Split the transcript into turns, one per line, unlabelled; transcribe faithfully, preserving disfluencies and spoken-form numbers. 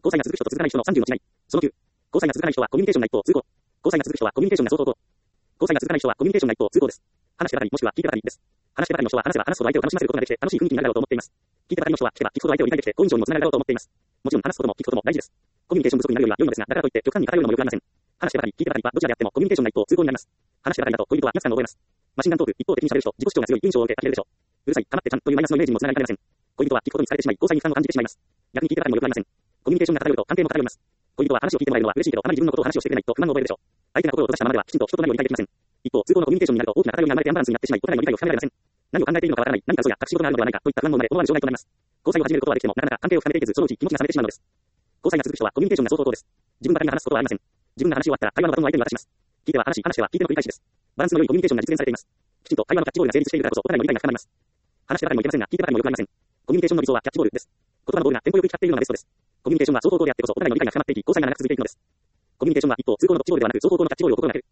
交際が続く人と続かない人のさんじゅうの違い。そのきゅう。交際が続かない人はコミュニケーションが一方通行。交際が続く人はコミュニケーションが相当等。交際が続かない人はコミュニケーションが一方通行です。話してばかりもしくは聞いてばかりです。話してばかりの人は話せば話すほど相手を楽しませることができて楽しい雰囲気になるだろうと思っています。聞いてばかりの人は聞けば聞くほど相手を理解できて好印象にもつながるだろうと思っています。もちろん話すことも聞くことも大事です。コミュニケーション不足になるよりは良いのですが、だからといって極端に偏るのも良くありません。話してばかり聞いてばかりはどちらであってもコミュニケーションが一方通行になります。話してばかりだと恋人は安さんを覚えます。マシンガントーク、一方的に喋る人、自己主張が強い印象を受け呆れるでしょう。うるさい、かまってちゃんというマイナスのイメージにもつながりかねません。恋人は聞くことにされてしまい、交際に負担を感じてしまいます。逆に聞いてばかりも良くありません。コミュニケーションが偏ると関係も偏ります。恋人は話を聞いてもらえるのは嬉しいけど、あまり自分のことを話をしてくれないと不満を覚えるでしょう。相手が心を閉ざしたままではきちんと人となりを理解できません。一方、通行のコミュニケーションになると大きな偏りに流れてアンバランスになってしまい、お互いの理解を深められません。何を考えているのかわからない、何か嘘や隠し事があるのではないかといった不安も生まれ、思わぬ障害となります。交際を始めることはできても、なかなか関係を深めていけず、そのうち気持ちが冷めてしまうのです。交際が続く人はコミュニケーションが相当等です。自分ばかりが話すことはありません。自分が話し終わったら会話のバトンを相手に渡します。聞いては話し、話しては聞いての繰り返しです。バランスの良いコミュニケーションが実現されています。きちんと会話のキャッチボールが成立しているからこそ、お互いの理解が深まります。話してばかりもいけませんが、聞いてばかりも良くありません。コミュニケーションの理想はキャッチボールです。言葉のボールがテンポよく行き交っているのがベストです。コミュニケーションは相当等であってこそ、お互いの理解が深まっていき、交際が長く続いていくのです。コミュニケーションは一方通行のドッジボールではなく、双方向のキャッチボールを心がける。